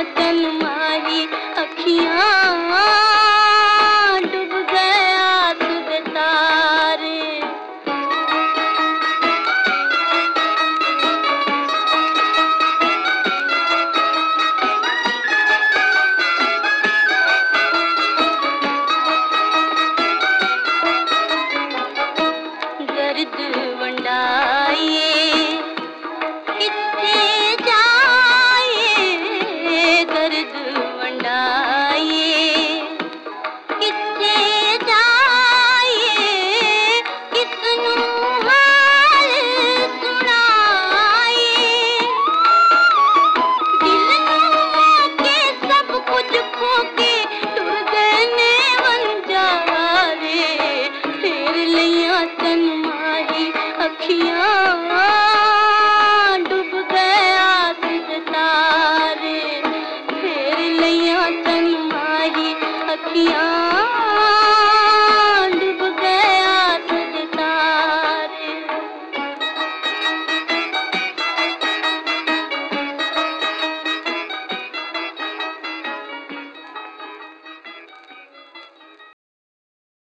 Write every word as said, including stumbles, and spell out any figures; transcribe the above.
तन माही अखियां डूब गया तुझ तारे। दर्द वंडाए किथे जाए, दर्द वंडाए किथे जाए, किसनू हाल सुनाए। दिल नू के सब कुछ खो के टुर गए ने वंजारे, फेर लिया तन माही अखियां